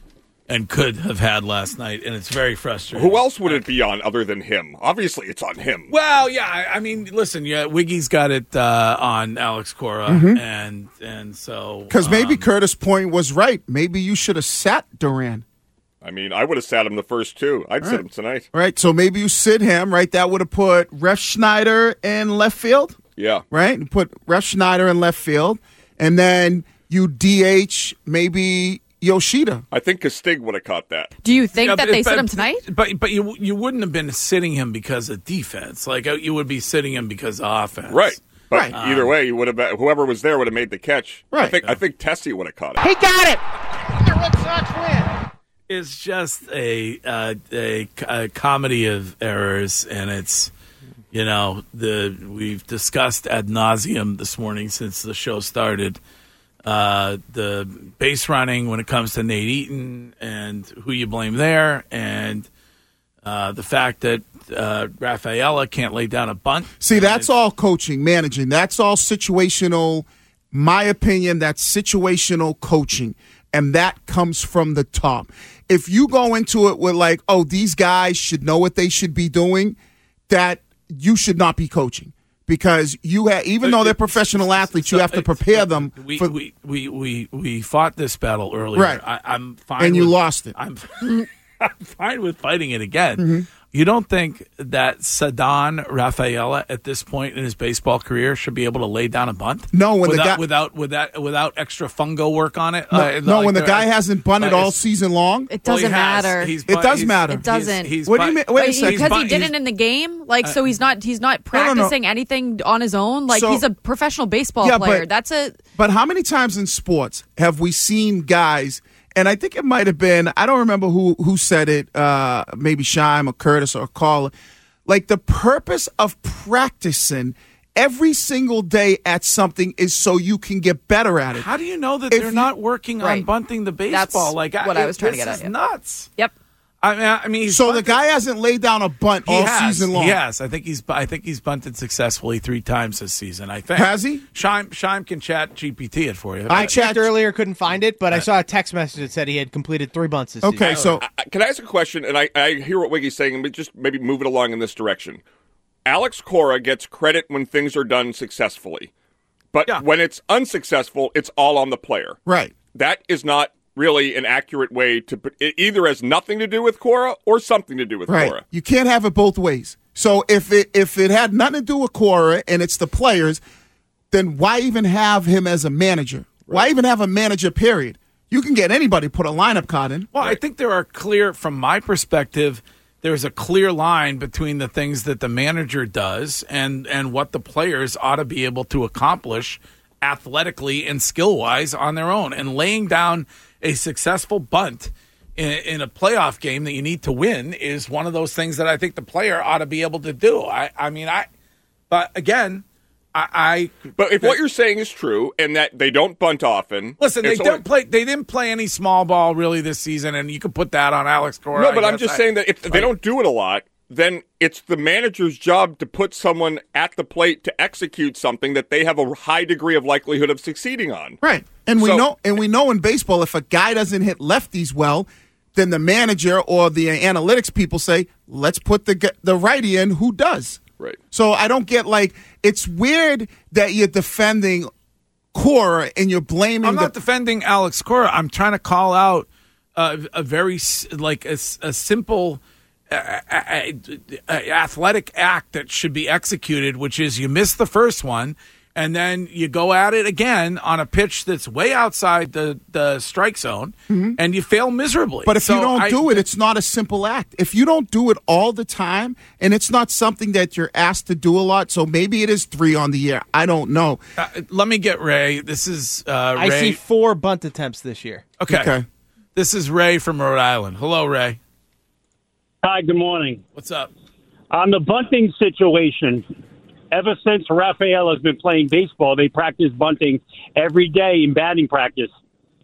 and could have had last night, and it's very frustrating. Who else would it be on other than him? Obviously, it's on him. Well, yeah, I, I mean, listen, yeah, Wiggy's got it uh, on Alex Cora, Mhm. and and so Because maybe um, Curtis' point was right. Maybe you should have sat Duran. I mean, I would have sat him the first two. I'd sit him tonight. Right, so maybe you sit him, right? That would have put Ref Schneider in left field, Yeah. right? You put Ref Schneider in left field, and then you D H maybe Yoshida. I think Castig would have caught that. Do you think Yeah, that but- they sit but- him tonight? But but you you wouldn't have been sitting him because of defense. Like uh, you would be sitting him because of offense. Right. But Right. either way, you would have been, whoever was there would have made the catch. I Right. think I think Tessie would have caught it. He got it. The Red Sox win. It's just a, uh, a a comedy of errors, and it's you know the we've discussed ad nauseum this morning since the show started. Uh, the base running when it comes to Nate Eaton and who you blame there, and Uh, the fact that uh, Rafaela can't lay down a bunt. See, that's all coaching, managing. That's all situational. My opinion, that's situational coaching, and that comes from the top. If you go into it with like, oh, these guys should know what they should be doing, that you should not be coaching. Because you have, even though they're professional athletes, you have to prepare them. We for, we, we, we, we fought this battle earlier. Right. I, I'm fine. And you with, lost it. I'm, I'm fine with fighting it again. Mm-hmm. You don't think that Ceddanne Rafaela at this point in his baseball career should be able to lay down a bunt? No, when without, the guy without without without extra fungo work on it. No, uh, no like when the guy hasn't bunted uh, all season long, It doesn't well, he has. matter. He's it bun- does he's- matter. It doesn't. He's, he's What do you bun- mean? Wait a Wait, second. because bun- he he's- didn't in the game, like so he's not he's not No, no, no. practicing anything on his own. Like So- he's a professional baseball Yeah, player. but- That's a But how many times in sports have we seen guys, and I think it might have been, I don't remember who who said it, uh, maybe Shime or Curtis or Carl, like the purpose of practicing every single day at something is so you can get better at it. How do you know that If they're you- not working on Right. bunting the baseball? That's like what I was trying to this get is at, yeah. nuts. Yep. I mean, I mean, he's So the bunted- guy hasn't laid down a bunt He all has. season long. He has. I think he's. I think he's bunted successfully three times this season. I think. Has he? Shime, Shime can chat G P T it for you. I checked earlier, couldn't find it, but I saw a text message that said he had completed three bunts this Okay, season. so I- Can I ask a question? And I, I hear what Wiggy's saying, but just maybe move it along in this direction. Alex Cora gets credit when things are done successfully, but Yeah. when it's unsuccessful, it's all on the player. right. That is not really an accurate way to put it. Either has nothing to do with Cora or something to do with Right. Cora. You can't have it both ways. So if it if it had nothing to do with Cora and it's the players, then why even have him as a manager? Why even have a manager, period? You can get anybody put a lineup card in. Well, I think there are clear, from my perspective, there's a clear line between the things that the manager does and and what the players ought to be able to accomplish athletically and skill wise on their own. And laying down a successful bunt in, in a playoff game that you need to win is one of those things that I think the player ought to be able to do. I, I mean, I, but again, I, I. But if what you're saying is true and that they don't bunt often, Listen, they it's don't only- play. They didn't play any small ball really this season, and you could put that on Alex Cora. No, but I I'm guess. just I- saying that if they don't do it a lot, then it's the manager's job to put someone at the plate to execute something that they have a high degree of likelihood of succeeding on. Right. And we So- know and we know in baseball if a guy doesn't hit lefties well, then the manager or the analytics people say, "Let's put the gu- the righty in who does." Right. So I don't get like it's weird that you're defending Cora and you're blaming I'm not the defending Alex Cora. I'm trying to call out uh, a very s- like a, s- a simple uh, uh, uh, athletic act that should be executed, which is you miss the first one, and then you go at it again on a pitch that's way outside the, the strike zone, and you fail miserably. But if So you don't I- do it, it's not a simple act. If you don't do it all the time, and it's not something that you're asked to do a lot, so maybe it is three on the year. I don't know. Uh, let me get Ray. This is uh, I Ray. see four bunt attempts this year. Okay. Okay. This is Ray from Rhode Island. Hello, Ray. Hi, good morning. What's up? On the bunting situation, ever since Rafael has been playing baseball, they practice bunting every day in batting practice.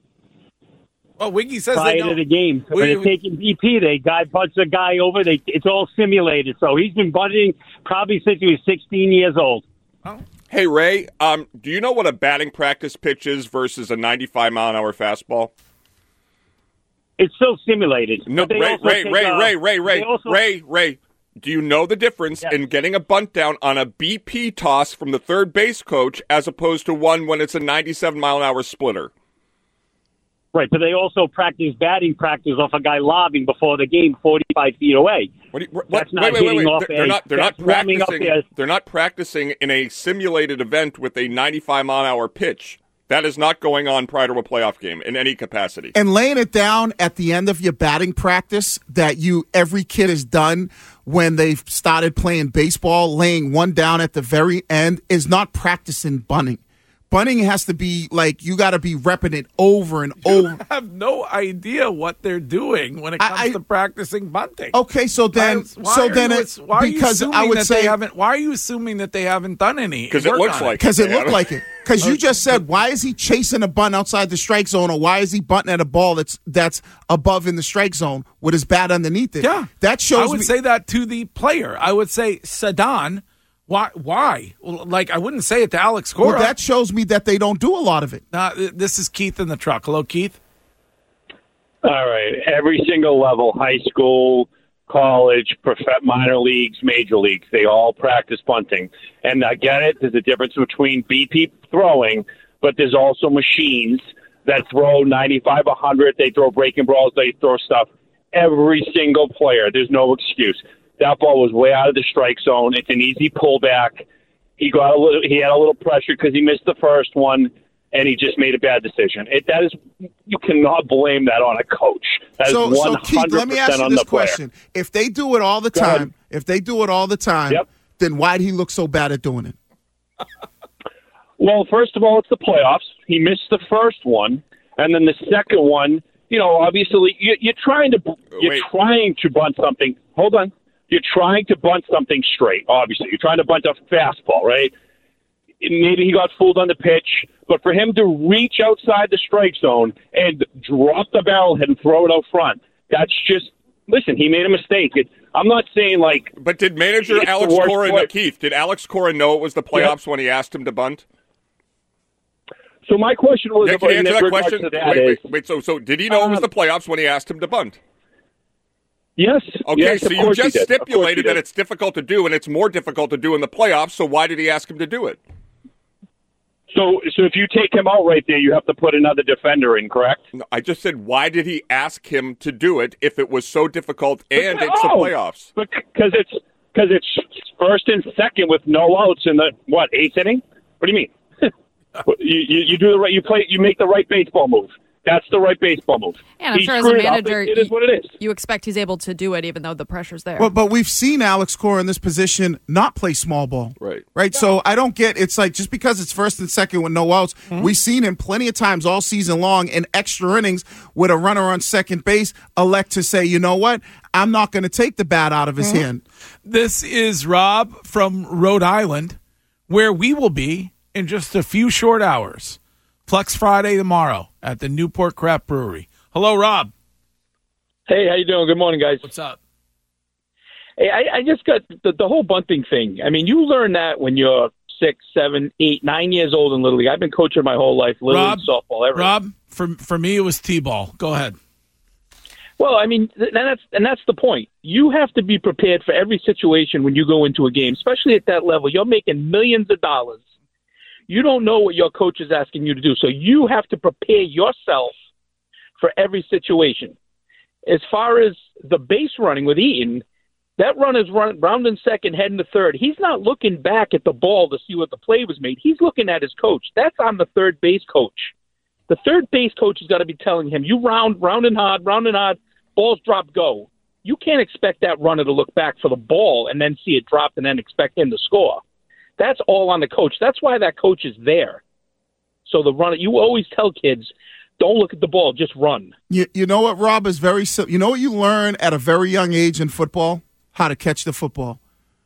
Well, Wiggy says prior they to don't. the game. We- When they're we- taking B P, they guy bunts a guy over. They it's all simulated. So he's been bunting probably since he was sixteen years old. Hey, Ray, um, do you know what a batting practice pitch is versus a ninety-five mile an hour fastball? It's still simulated. No, But they Ray, also Ray, take, Ray, uh, Ray, Ray, Ray, they also- Ray, Ray. Do you know the difference in getting a bunt down on a B P toss from the third base coach as opposed to one when it's a ninety-seven mile an hour splitter? Right, but they also practice batting practice off a guy lobbing before the game, forty-five feet away. What do you, what, That's not wait, wait, wait, hitting wait. off They're a- not. They're not that's warming up practicing. there. They're not practicing in a simulated event with a ninety-five mile an hour pitch. That is not going on prior to a playoff game in any capacity. And laying it down at the end of your batting practice that you every kid has done when they've started playing baseball, laying one down at the very end is not practicing bunting. Bunting has to be like you got to be repping it over and over. I have no idea what they're doing when it comes I- to practicing bunting. Okay, so then, Why- why so are then, you, it, why are you because assuming I would that say they haven't. Why are you assuming that they haven't done any? 'Cause it work looks on like because it Yeah. looked like it. Because you just said, why is he chasing a bunt outside the strike zone, or why is he bunting at a ball that's that's above in the strike zone with his bat underneath it? Yeah. That shows I would me- say that to the player. I would say, Sadan, why? Why? Well, like, I wouldn't say it to Alex Cora. Well, that shows me that they don't do a lot of it. Uh, this is Keith in the truck. Hello, Keith. All right. Every single level, high school, college, prof- minor leagues, major leagues, they all practice bunting. And I get it. There's a difference between B P throwing, but there's also machines that throw ninety-five, one hundred. They throw breaking balls. They throw stuff. Every single player. There's no excuse. That ball was way out of the strike zone. It's an easy pullback. He got a little. He had a little pressure because he missed the first one, and he just made a bad decision. It, that is, you cannot blame that on a coach. That so, is so one hundred Keith, let me ask percent you on this the player. question: if they do it all the Go time, ahead. if they do it all the time, Yep. then why'd he look so bad at doing it? Well, first of all, it's the playoffs. He missed the first one, and then the second one. You know, obviously, you, you're trying to you're Wait. trying to bunt something. Hold on, you're trying to bunt something straight. Obviously, you're trying to bunt a fastball, right? Maybe he got fooled on the pitch, but for him to reach outside the strike zone and drop the barrelhead and throw it out front, that's just listen. He made a mistake. It, I'm not saying like, but did manager it's Alex the worst Cora play- know, Keith? Did Alex Cora know it was the playoffs when he asked him to bunt? So my question was Yeah, about can you answer in that regards question? to that wait, is, wait, wait. So, so did he know it was Um, the playoffs when he asked him to bunt? Yes. Okay, yes, so of you course he just did. Of course he stipulated did. that it's difficult to do, and it's more difficult to do in the playoffs. So why did he ask him to do it? So, so if you take him out right there, you have to put another defender in, correct? No, I just said, why did he ask him to do it if it was so difficult and it's the Oh, playoffs? Because it's because it's first and second with no outs in the what eighth inning? What do you mean? you, you you do the right. You play. You make the right baseball move. That's the right baseball move. And I'm He sure as a screwed it up. manager, It- it is what it is. you expect he's able to do it even though the pressure's there. But but we've seen Alex Cora in this position not play small ball. Right. Right. So I don't get it's like just because it's first and second with no outs, Mm-hmm. we've seen him plenty of times all season long in extra innings with a runner on second base elect to say, you know what, I'm not going to take the bat out of his Mhm. hand. This is Rob from Rhode Island, where we will be in just a few short hours. Flex Friday tomorrow at the Newport Craft Brewery. Hello, Rob. Hey, how you doing? Good morning, guys. What's up? Hey, I, I just got the, the whole bunting thing. I mean, you learn that when you're six, seven, eight, nine years old in Little League. I've been coaching my whole life, Little Rob, League, softball, everything. Rob, for for me, it was T-ball. Go ahead. Well, I mean, th- and that's and that's the point. You have to be prepared for every situation when you go into a game, especially at that level. You're making millions of dollars. You don't know what your coach is asking you to do, so you have to prepare yourself for every situation. As far as the base running with Eaton, that run is run round in second, heading to third. He's not looking back at the ball to see what the play was made. He's looking at his coach. That's on the third base coach. The third base coach has got to be telling him, you round, round and hard, round and hard, balls drop, go. You can't expect that runner to look back for the ball and then see it drop and then expect him to score. That's all on the coach. That's why that coach is there. So the runner, you always tell kids, don't look at the ball, just run. You, you know what, Rob, is very simple. You know what you learn at a very young age in football? How to catch the football.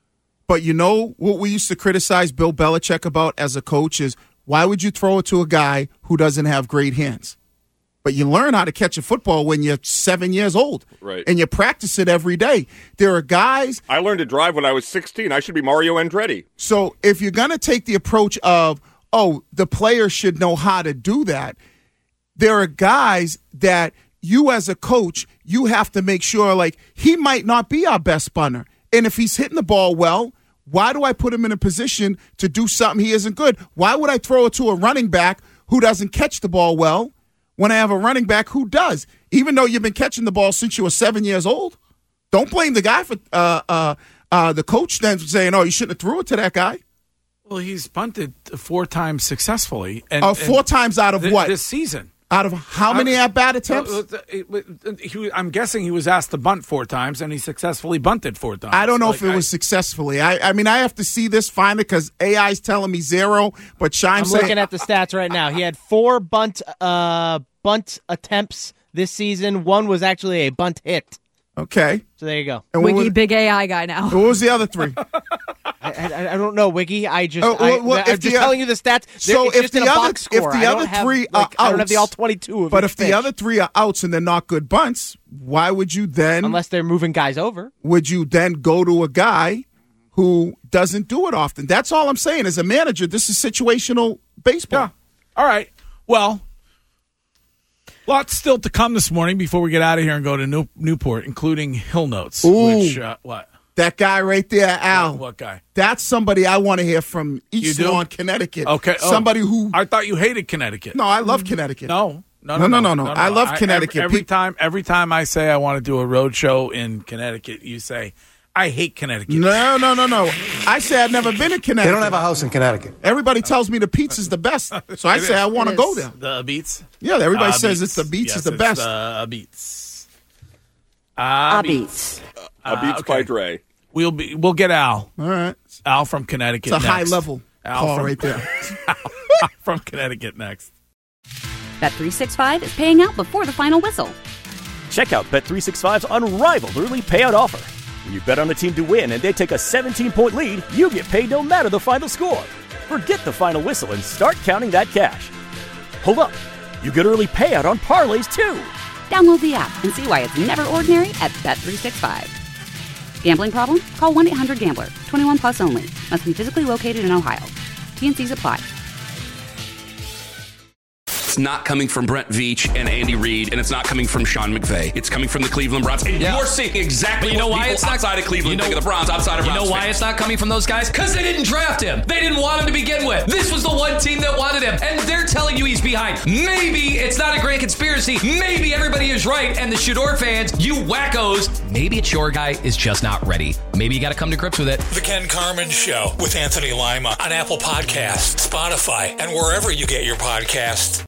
But you know what we used to criticize Bill Belichick about as a coach is why would you throw it to a guy who doesn't have great hands? But you learn how to catch a football when you're seven years old. Right. And you practice it every day. There are guys. I learned to drive when I was sixteen. I should be Mario Andretti. So if you're going to take the approach of, oh, the player should know how to do that, there are guys that you as a coach, you have to make sure, like, he might not be our best bunter. And if he's hitting the ball well, why do I put him in a position to do something he isn't good? Why would I throw it to a running back who doesn't catch the ball well when I have a running back who does? Even though you've been catching the ball since you were seven years old, don't blame the guy for uh, uh, uh, the coach then saying, oh, you shouldn't have threw it to that guy. Well, he's bunted four times successfully. And, Uh, four and times out of th- what? This season. Out of how many Uh, at-bat attempts? uh, uh, he- I'm guessing he was asked to bunt four times, and he successfully bunted four times. I don't know Like, if it I- was successfully. I, I mean, I have to see this finally because A I's telling me zero, but Shime's I'm saying looking at the stats right now. He had four bunt uh, bunt attempts this season. One was actually a bunt hit. Okay. So there you go. And what Wiggy, was- big A I guy now. What was the other three? I, I, I don't know, Wiggy. I just, Oh, well, I, well, I'm if just the, uh, telling you the stats. So it's if just the in a other, box score. if the I don't other have, three like, are outs, I don't have the all twenty-two. Of but each if the pitch. other three are outs and they're not good bunts, why would you then? Unless they're moving guys over. Would you then go to a guy who doesn't do it often? That's all I'm saying. As a manager, this is situational baseball. Yeah. All right. Well, lots still to come this morning before we get out of here and go to New- Newport, including Hill Notes. Ooh. Which, uh, what? That guy right there, Al. What, what guy? That's somebody I want to hear from East You do? Lawn, Connecticut. Okay. Oh, Somebody who. I thought you hated Connecticut. No, I love Connecticut. No. No, No, no, no, no, no. I love Connecticut. every, every Pe- time, every time I say I want to do a road show in Connecticut, you say I hate Connecticut. No, no, no, no. I say I've never been in Connecticut. They don't have a house in Connecticut. Everybody tells me the pizza's the best, so I It say is. I want to It go is. there. The Beats. Yeah, everybody Uh, says Beats. it's the Beats Yes, is the it's best. The Beats. Uh, Beats. A Beats by Dre. We'll be. We'll get Al. All right. Al from Connecticut. It's a high next. level Al call from, right there. Al from Connecticut next. Bet three sixty-five is paying out before the final whistle. Check out Bet three sixty-five's unrivaled early payout offer. When you bet on a team to win and they take a seventeen-point lead, you get paid no matter the final score. Forget the final whistle and start counting that cash. Hold up. You get early payout on parlays, too. Download the app and see why it's never ordinary at Bet three sixty-five. Gambling problem? Call one eight hundred gambler. twenty-one plus only. Must be physically located in Ohio. T N Cs apply. It's not coming from Brent Veach and Andy Reid, and it's not coming from Sean McVay. It's coming from the Cleveland Browns. And Yeah. you're seeing exactly But you know what why people it's not outside of Cleveland you know, think of the Browns, outside of You Browns know why fans. it's not coming from those guys? Because they didn't draft him. They didn't want him to begin with. This was the one team that wanted him, and they're telling you he's behind. Maybe it's not a grand conspiracy. Maybe everybody is right, and the Shador fans, you wackos, maybe it's your guy is just not ready. Maybe you got to come to grips with it. The Ken Carmen Show with Anthony Lima on Apple Podcasts, Spotify, and wherever you get your podcasts.